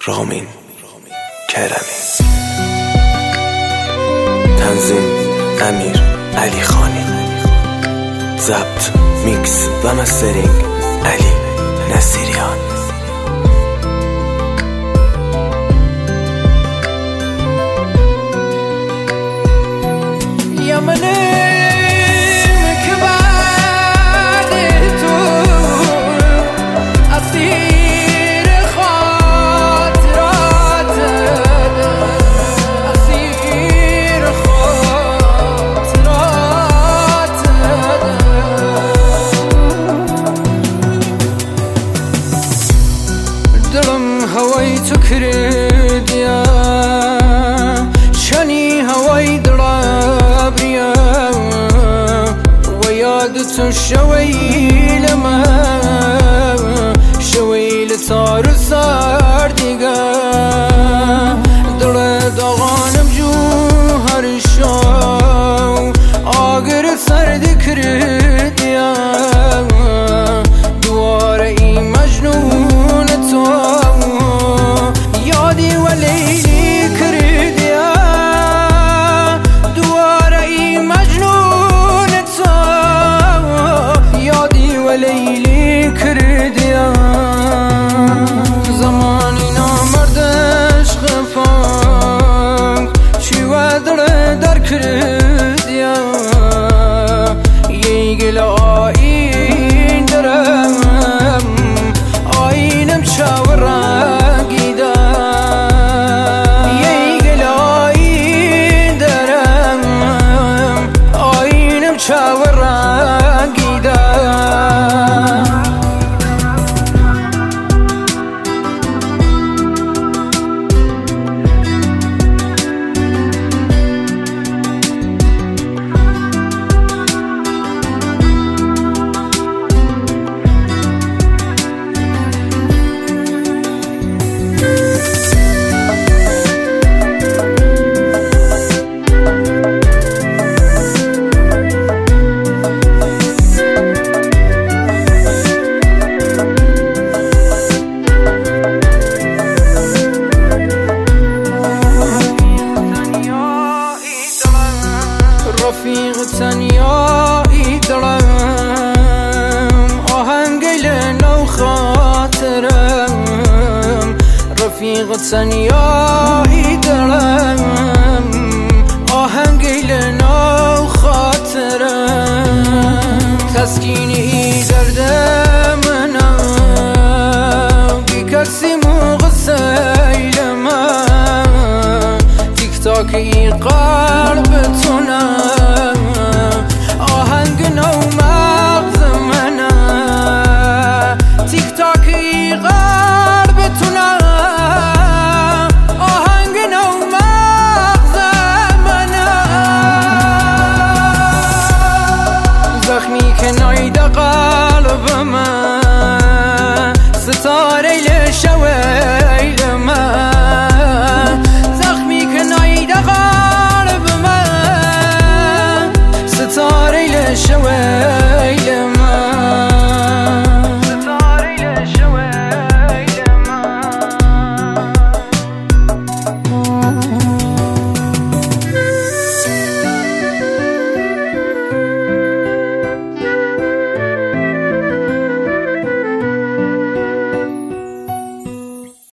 رامین کرمی. تنظیم امیر علی خانی. ضبط، میکس و مسترینگ علی نصیریان. هوای تو کردیا شنی هوای درابریا و یاد تو شویل ما شویل تار سار دیگا دل داغانم جو هر شو آگر سرد کردیا دواره ای مجنون تو لیلی کردیا زمانی نامردش خفاک چی و در کردیا یه گل آین درم آینم چاورنگی دا یه گل آین درم آینم چاورنگی دا رفیق تنیایی دلم آهنگل نو خاطرم رفیق تنیایی دلم آهنگل نو خاطرم تسکینی درد منم بی کسی مغسیل من تیک تاک ای قلب تونم